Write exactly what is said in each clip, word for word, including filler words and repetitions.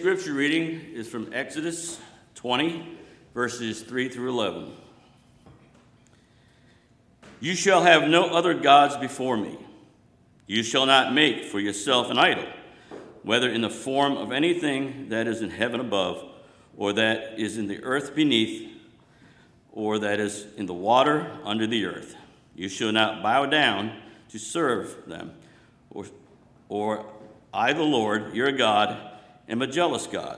scripture reading is from Exodus twenty, verses three through eleven. You shall have no other gods before me. You shall not make for yourself an idol, whether in the form of anything that is in heaven above, or that is in the earth beneath, or that is in the water under the earth. You shall not bow down to serve them, or, or I, the Lord, your God, am a jealous God,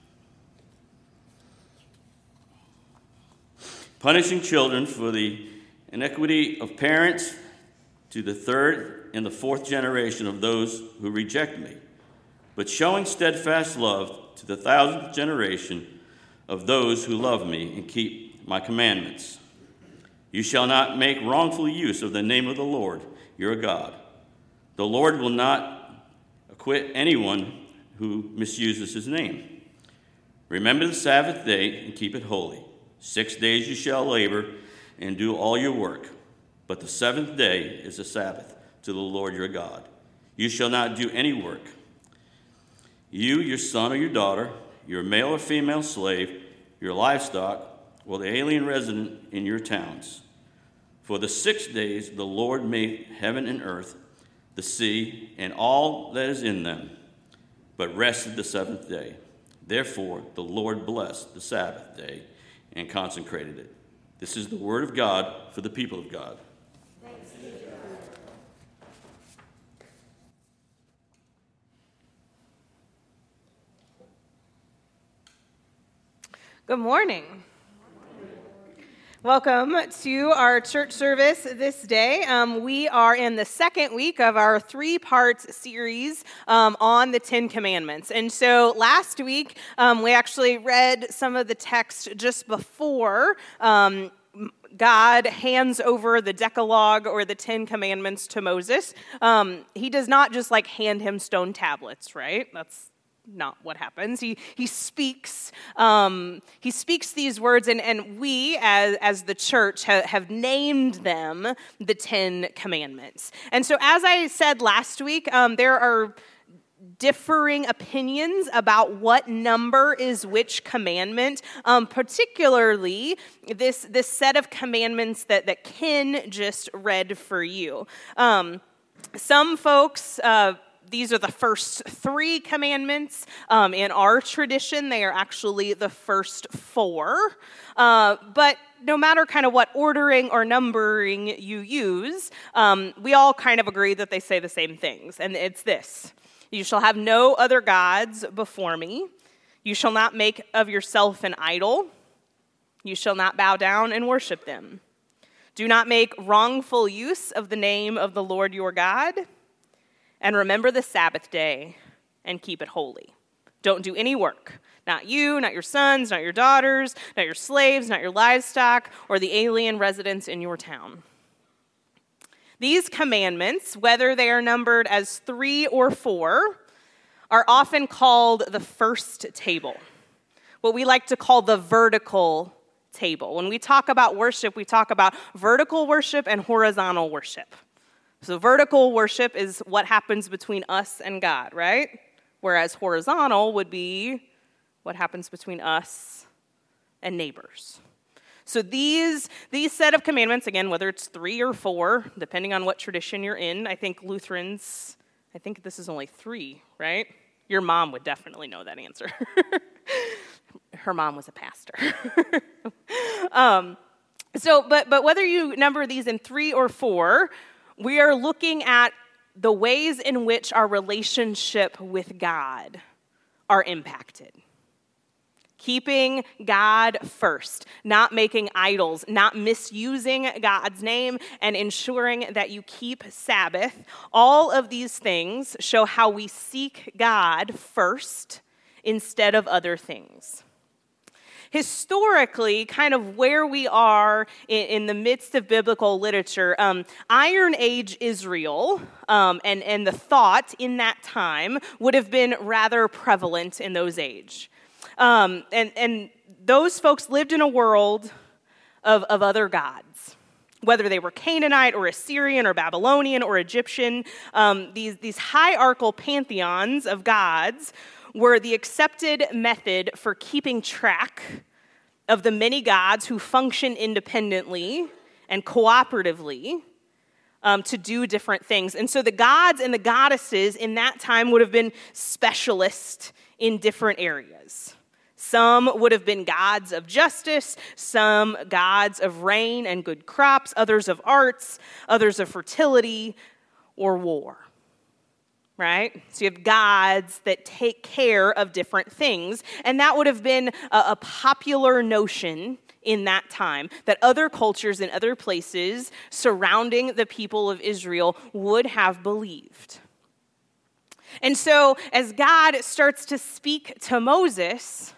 punishing children for the iniquity of parents to the third and the fourth generation of those who reject me, but showing steadfast love to the thousandth generation of those who love me and keep my commandments. You shall not make wrongful use of the name of the Lord your God. The Lord will not acquit anyone who misuses his name. Remember the Sabbath day and keep it holy. Six days you shall labor and do all your work, but the seventh day is a Sabbath to the Lord your God. You shall not do any work. You, your son or your daughter, your male or female slave, your livestock, or the alien resident in your towns. For the six days the Lord made heaven and earth, the sea, and all that is in them, but rested the seventh day. Therefore the Lord blessed the Sabbath day and consecrated it. This is the word of God for the people of God. Thanks be to God. Good morning. Welcome to our church service this day. Um, we are in the second week of our three-part series um, on the Ten Commandments. And so last week, um, we actually read some of the text just before um, God hands over the Decalogue or the Ten Commandments to Moses. Um, he does not just like hand him stone tablets, right? That's not what happens. He he speaks um, he speaks these words, and, and we as as the church ha- have named them the Ten Commandments. And so, as I said last week, um, there are differing opinions about what number is which commandment, um, particularly this this set of commandments that that Ken just read for you. Um, some folks. Uh, These are the first three commandments. Um, in our tradition, they are actually the first four. Uh, but no matter kind of what ordering or numbering you use, um, we all kind of agree that they say the same things. And it's this: you shall have no other gods before me. You shall not make of yourself an idol. You shall not bow down and worship them. Do not make wrongful use of the name of the Lord your God. And remember the Sabbath day and keep it holy. Don't do any work. Not you, not your sons, not your daughters, not your slaves, not your livestock, or the alien residents in your town. These commandments, whether they are numbered as three or four, are often called the first table, what we like to call the vertical table. When we talk about worship, we talk about vertical worship and horizontal worship. So vertical worship is what happens between us and God, right? Whereas horizontal would be what happens between us and neighbors. So these, these set of commandments, again, whether it's three or four, depending on what tradition you're in, I think Lutherans, I think this is only three, right? Your mom would definitely know that answer. Her mom was a pastor. um, so, but but whether you number these in three or four, we are looking at the ways in which our relationship with God are impacted. Keeping God first, not making idols, not misusing God's name, and ensuring that you keep Sabbath. All of these things show how we seek God first instead of other things. Historically, kind of where we are in, in the midst of biblical literature, um, Iron Age Israel um, and, and the thought in that time would have been rather prevalent in those age. Um, and, and those folks lived in a world of, of other gods. Whether they were Canaanite or Assyrian or Babylonian or Egyptian, um, these, these hierarchical pantheons of gods were the accepted method for keeping track of the many gods who function independently and cooperatively um, to do different things. And so the gods and the goddesses in that time would have been specialists in different areas. Some would have been gods of justice, some gods of rain and good crops, others of arts, others of fertility or war. Right? So you have gods that take care of different things. And that would have been a, a popular notion in that time, that other cultures in other places surrounding the people of Israel would have believed. And so as God starts to speak to Moses,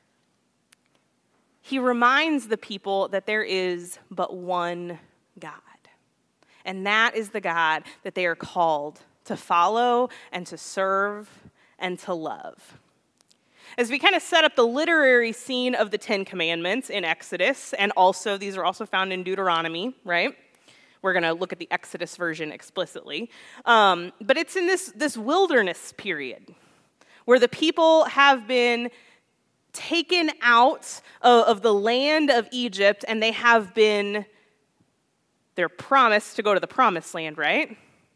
he reminds the people that there is but one God. And that is the God that they are called to follow and to serve and to love. As we kind of set up the literary scene of the Ten Commandments in Exodus, and also these are also found in Deuteronomy, right? We're going to look at the Exodus version explicitly. Um, but it's in this, this wilderness period where the people have been taken out of, of the land of Egypt, and they have been, they're promised to go to the promised land, right?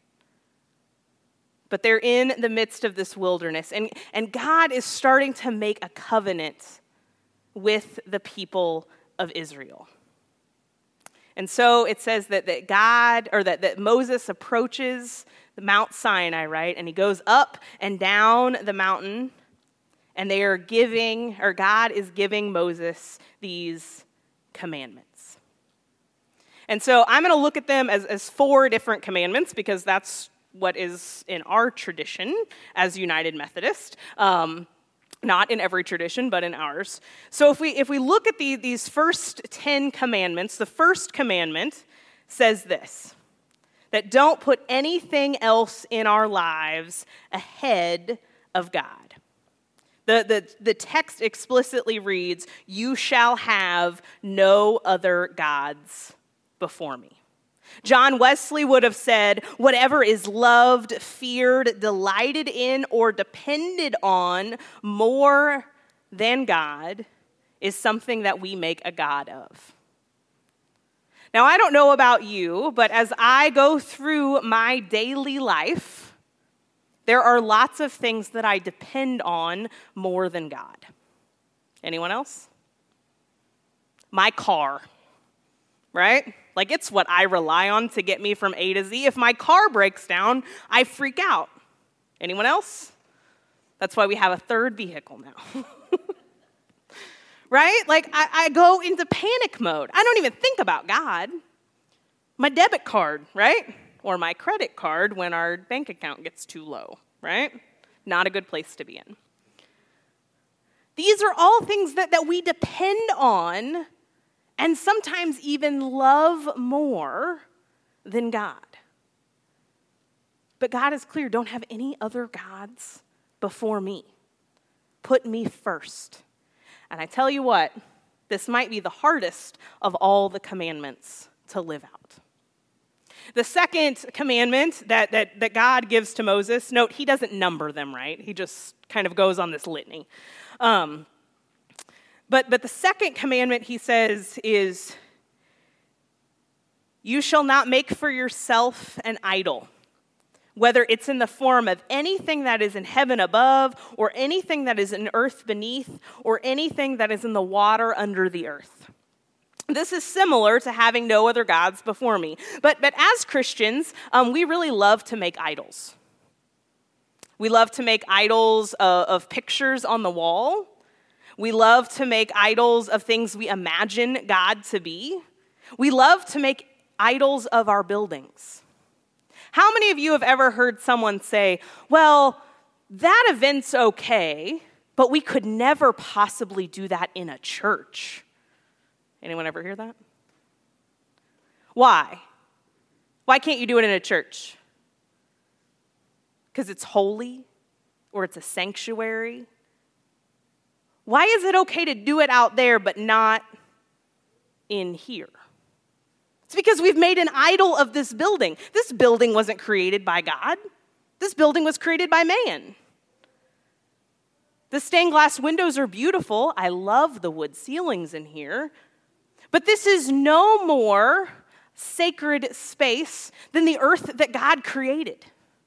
But they're in the midst of this wilderness. And, and God is starting to make a covenant with the people of Israel. And so it says that, that God, or that, that Moses approaches the Mount Sinai, right? And he goes up and down the mountain, and they are giving, or God is giving Moses these commandments. And so I'm going to look at them as, as four different commandments, because that's what is in our tradition as United Methodist, um, not in every tradition, but in ours. So if we if we look at the, these first ten commandments, the first commandment says this, that don't put anything else in our lives ahead of God. The, the, the text explicitly reads, "You shall have no other gods before me." John Wesley would have said, "Whatever is loved, feared, delighted in, or depended on more than God is something that we make a god of." Now, I don't know about you, but as I go through my daily life, there are lots of things that I depend on more than God. Anyone else? My car, right? Like, it's what I rely on to get me from A to Z. If my car breaks down, I freak out. Anyone else? That's why we have a third vehicle now. Right? Like, I, I go into panic mode. I don't even think about God. My debit card, right? Or my credit card when our bank account gets too low, right? Not a good place to be in. These are all things that, that we depend on and sometimes even love more than God. But God is clear, don't have any other gods before me. Put me first. And I tell you what, this might be the hardest of all the commandments to live out. The second commandment that, that, that God gives to Moses, note, he doesn't number them, right? He just kind of goes on this litany. Um, but, but the second commandment, he says, is, "You shall not make for yourself an idol, whether it's in the form of anything that is in heaven above, or anything that is in earth beneath, or anything that is in the water under the earth." This is similar to having no other gods before me. But, but as Christians, um, we really love to make idols. We love to make idols of, of pictures on the wall. We love to make idols of things we imagine God to be. We love to make idols of our buildings. How many of you have ever heard someone say, "Well, that event's okay, but we could never possibly do that in a church"? Anyone ever hear that? Why? Why can't you do it in a church? Because it's holy, or it's a sanctuary? Why is it okay to do it out there but not in here? It's because we've made an idol of this building. This building wasn't created by God. This building was created by man. The stained glass windows are beautiful. I love the wood ceilings in here. But this is no more sacred space than the earth that God created.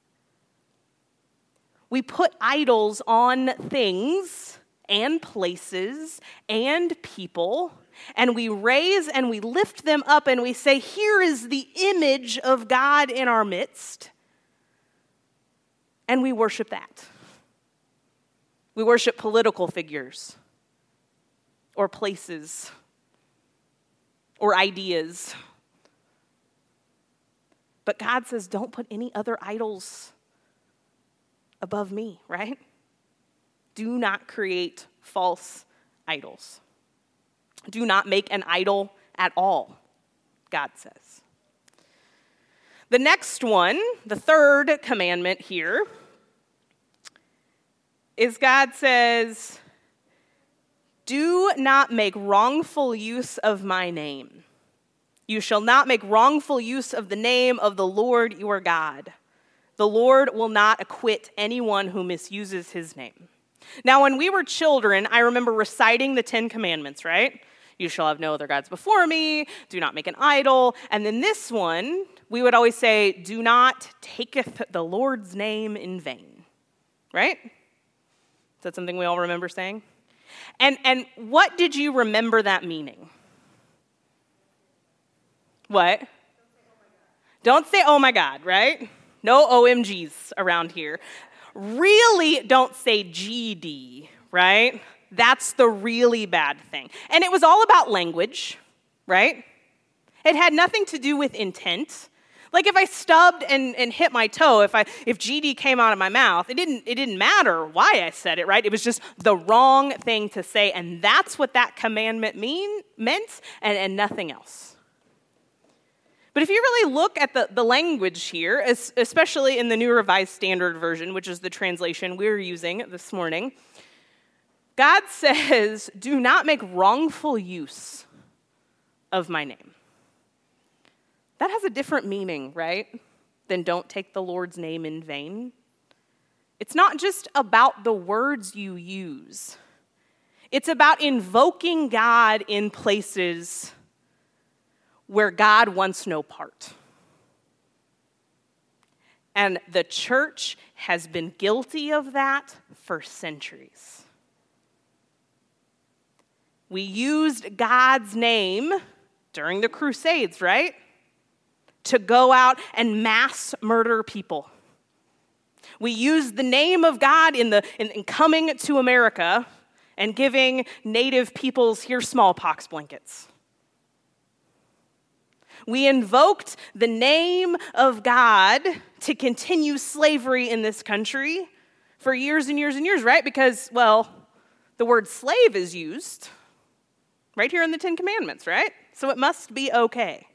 We put idols on things and places and people, and we raise and we lift them up and we say, here is the image of God in our midst. And we worship that. We worship political figures or places or ideas. But God says, don't put any other idols above me, right? Do not create false idols. Do not make an idol at all, God says. The next one, the third commandment here, is God says, do not make wrongful use of my name. You shall not make wrongful use of the name of the Lord your God. The Lord will not acquit anyone who misuses his name. Now, when we were children, I remember reciting the Ten Commandments, right? You shall have no other gods before me. Do not make an idol. And then this one, we would always say, do not taketh the Lord's name in vain, right? Is that something we all remember saying? And, and what did you remember that meaning? What? Don't say, oh my God, right? No O M Gs around here. Really don't say G D, right? That's the really bad thing. And it was all about language, right? It had nothing to do with intent. Like if I stubbed and, and hit my toe, if I if G D came out of my mouth, it didn't it didn't matter why I said it, right? It was just the wrong thing to say, and that's what that commandment mean meant, and, and nothing else. But if you really look at the, the language here, especially in the New Revised Standard Version, which is the translation we're using this morning, God says, do not make wrongful use of my name. That has a different meaning, right, than don't take the Lord's name in vain. It's not just about the words you use. It's about invoking God in places where God wants no part. And the church has been guilty of that for centuries. We used God's name during the Crusades, right? To go out and mass murder people. We used the name of God in the in, in coming to America and giving native peoples here smallpox blankets. We invoked the name of God to continue slavery in this country for years and years and years, right? Because, well, the word slave is used right here in the Ten Commandments, right? So it must be okay.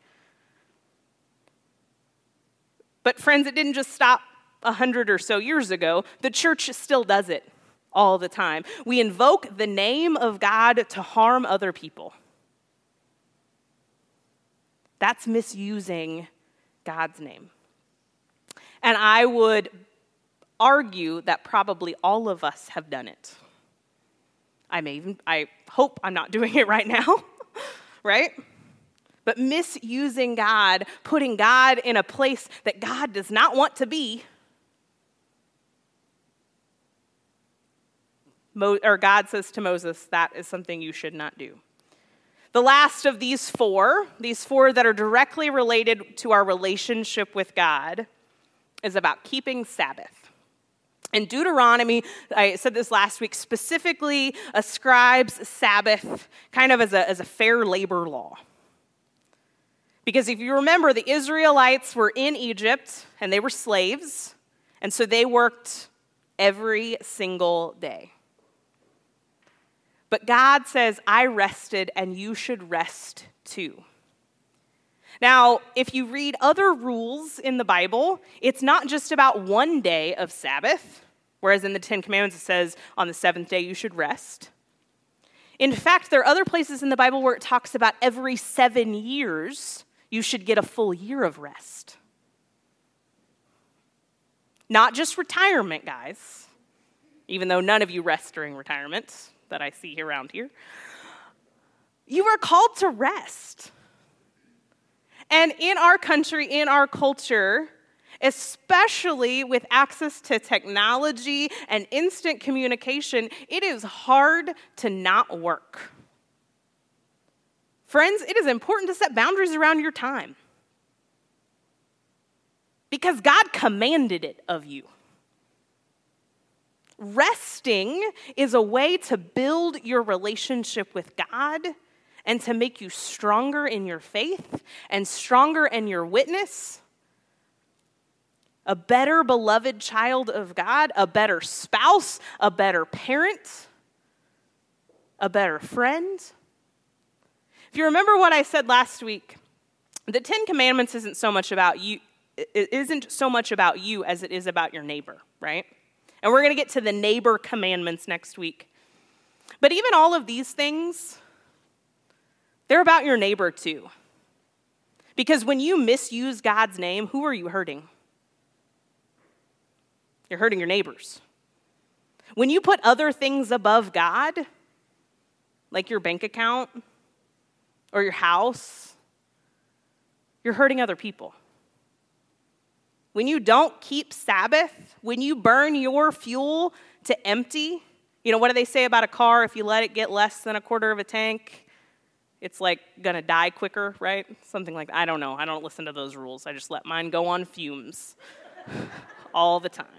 But friends, it didn't just stop a hundred or so years ago. The church still does it all the time. We invoke the name of God to harm other people. That's misusing God's name. And I would argue that probably all of us have done it. I may even, I hope I'm not doing it right now, right? But misusing God, putting God in a place that God does not want to be, Mo- or God says to Moses, that is something you should not do. The last of these four, these four that are directly related to our relationship with God, is about keeping Sabbath. And Deuteronomy, I said this last week, specifically ascribes Sabbath kind of as a, as a fair labor law. Because if you remember, the Israelites were in Egypt, and they were slaves, and so they worked every single day. But God says, I rested, and you should rest too. Now, if you read other rules in the Bible, it's not just about one day of Sabbath, whereas in the Ten Commandments it says, on the seventh day you should rest. In fact, there are other places in the Bible where it talks about every seven years you should get a full year of rest. Not just retirement, guys. even though none of you rest during retirement that I see around here. You are called to rest. And in our country, in our culture, especially with access to technology and instant communication, it is hard to not work. Friends, it is important to set boundaries around your time because God commanded it of you. Resting is a way to build your relationship with God and to make you stronger in your faith and stronger in your witness, a better beloved child of God, a better spouse, a better parent, a better friend. If you remember what I said last week, the Ten Commandments isn't so much about you, it isn't so much about you as it is about your neighbor, right? And we're going to get to the neighbor commandments next week. But even all of these things, they're about your neighbor too. Because when you misuse God's name, who are you hurting? You're hurting your neighbors. When you put other things above God, like your bank account or your house, you're hurting other people. When you don't keep Sabbath, when you burn your fuel to empty, you know, what do they say about a car? If you let it get less than a quarter of a tank, it's like gonna die quicker, right? Something like that. I don't know. I don't listen to those rules. I just let mine go on fumes all the time.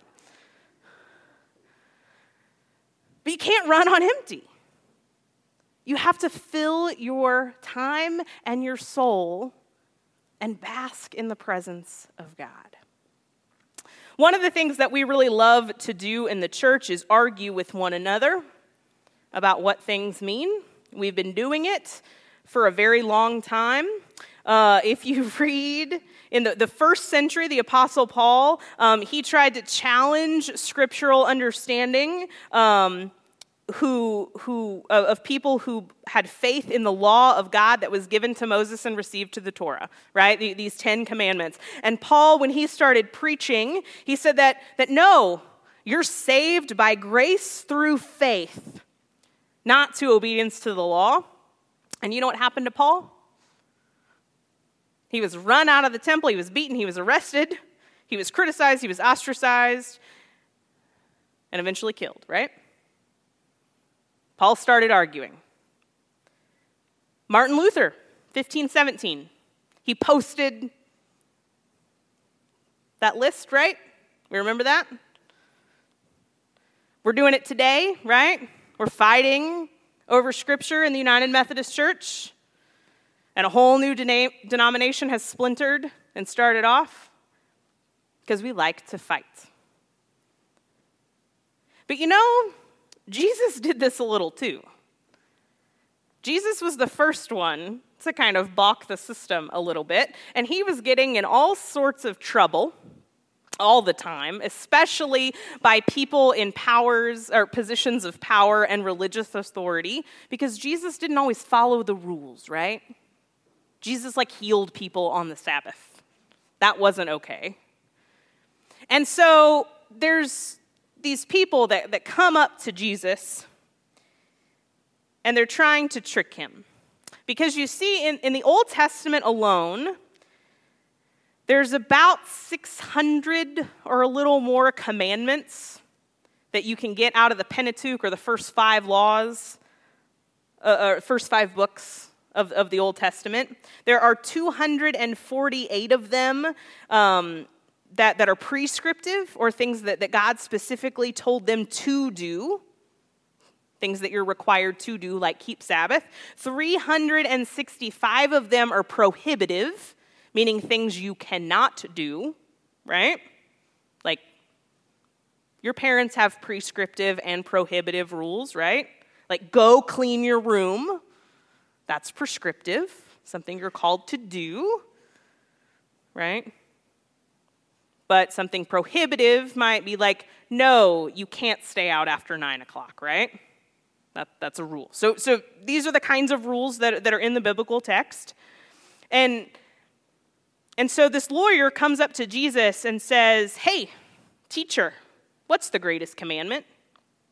But you can't run on empty. You have to fill your time and your soul and bask in the presence of God. One of the things that we really love to do in the church is argue with one another about what things mean. We've been doing it for a very long time. Uh, if you read in the, the first century, the Apostle Paul, um, he tried to challenge scriptural understanding um, who, who uh, of people who had faith in the law of God that was given to Moses and received to the Torah, right? The, these Ten Commandments. And Paul, when he started preaching, he said that, that no, you're saved by grace through faith, not to obedience to the law. And you know what happened to Paul? He was run out of the temple, he was beaten, he was arrested, he was criticized, he was ostracized, and eventually killed, right? Paul started arguing. Martin Luther, fifteen seventeen, he posted that list, right? We remember that? We're doing it today, right? We're fighting over Scripture in the United Methodist Church, and a whole new dena- denomination has splintered and started off because we like to fight. But you know, Jesus did this a little too. Jesus was the first one to kind of balk the system a little bit, and he was getting in all sorts of trouble all the time, especially by people in powers or positions of power and religious authority, because Jesus didn't always follow the rules, right? Jesus like healed people on the Sabbath. That wasn't okay. And so there's these people that, that come up to Jesus and they're trying to trick him. Because you see, in, in the Old Testament alone, there's about six hundred or a little more commandments that you can get out of the Pentateuch or the first five laws, uh, or first five books of, of the Old Testament. There are two hundred forty-eight of them um, that, that are prescriptive, or things that, that God specifically told them to do, things that you're required to do, like keep Sabbath. three hundred sixty-five of them are prohibitive, meaning things you cannot do, right? Like, your parents have prescriptive and prohibitive rules, right? Like, go clean your room. That's prescriptive, something you're called to do, right? But something prohibitive might be like, no, you can't stay out after nine o'clock, right? That, that's a rule. So, so these are the kinds of rules that, that are in the biblical text. And And so this lawyer comes up to Jesus and says, hey, teacher, what's the greatest commandment?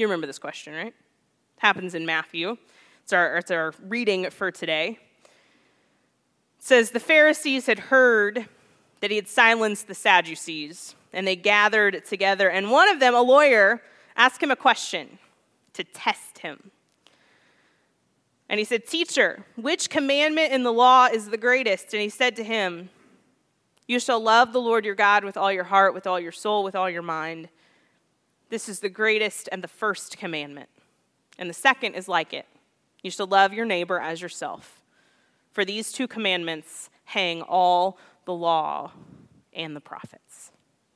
You remember this question, right? Happens in Matthew. It's our, it's our reading for today. It says, the Pharisees had heard that he had silenced the Sadducees, and they gathered together, and one of them, a lawyer, asked him a question to test him. And he said, Teacher, which commandment in the law is the greatest? And he said to him, You shall love the Lord your God with all your heart, with all your soul, with all your mind. This is the greatest and the first commandment. And the second is like it. You shall love your neighbor as yourself. For these two commandments hang all the law and the prophets.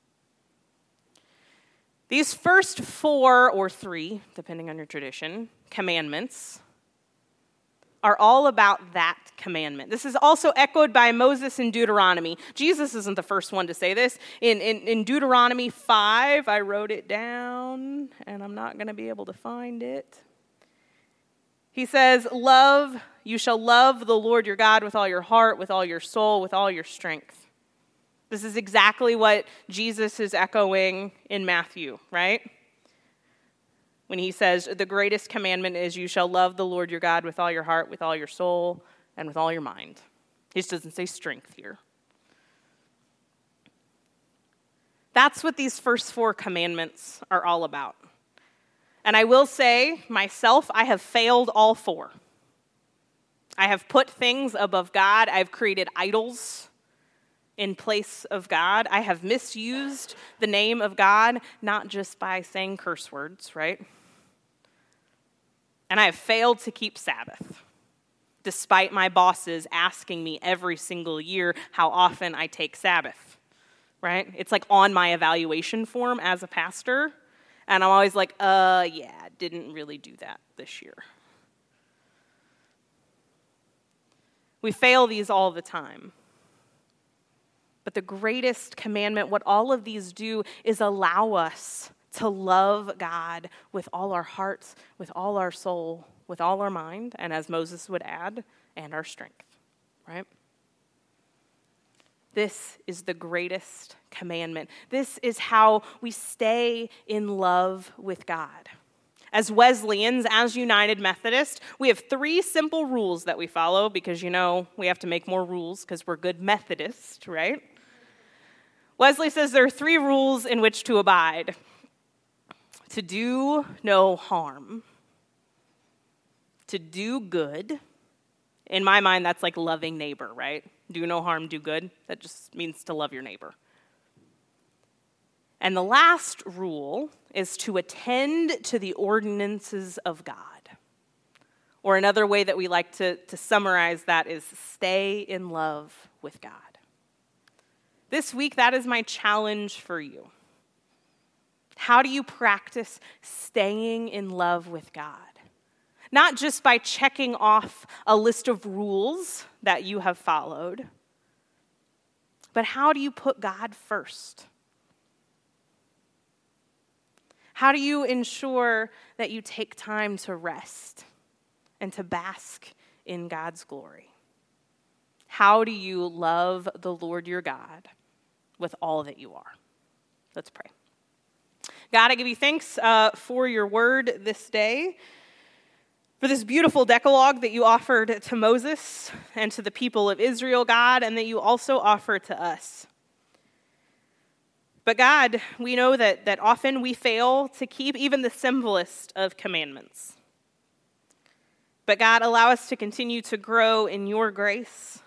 These first four or three, depending on your tradition, commandments are all about that commandment. This is also echoed by Moses in Deuteronomy. Jesus isn't the first one to say this. In, in, in Deuteronomy five, I wrote it down, and I'm not going to be able to find it. He says, Love, you shall love the Lord your God with all your heart, with all your soul, with all your strength. This is exactly what Jesus is echoing in Matthew, right? When he says, the greatest commandment is you shall love the Lord your God with all your heart, with all your soul, and with all your mind. He just doesn't say strength here. That's what these first four commandments are all about. And I will say, myself, I have failed all four. I have put things above God. I've created idols in place of God. I have misused the name of God, not just by saying curse words, right? And I have failed to keep Sabbath, despite my bosses asking me every single year how often I take Sabbath, right? It's like on my evaluation form as a pastor, and I'm always like, uh, yeah, didn't really do that this year. We fail these all the time. But the greatest commandment, what all of these do, is allow us to love God with all our hearts, with all our soul, with all our mind, and as Moses would add, and our strength, right? This is the greatest commandment. This is how we stay in love with God. As Wesleyans, as United Methodists, we have three simple rules that we follow because, you know, we have to make more rules because we're good Methodists, right? Wesley says there are three rules in which to abide. To do no harm. To do good. In my mind, that's like loving neighbor, right? Do no harm, do good. That just means to love your neighbor. And the last rule is to attend to the ordinances of God. Or another way that we like to, to summarize that is stay in love with God. This week, that is my challenge for you. How do you practice staying in love with God? Not just by checking off a list of rules that you have followed, but how do you put God first? How do you ensure that you take time to rest and to bask in God's glory? How do you love the Lord your God with all that you are? Let's pray. God, I give you thanks uh, for your word this day, for this beautiful Decalogue that you offered to Moses and to the people of Israel, God, and that you also offer to us. But God, we know that, that often we fail to keep even the simplest of commandments. But God, allow us to continue to grow in your grace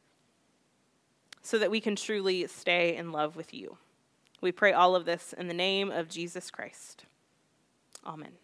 so that we can truly stay in love with you. We pray all of this in the name of Jesus Christ. Amen.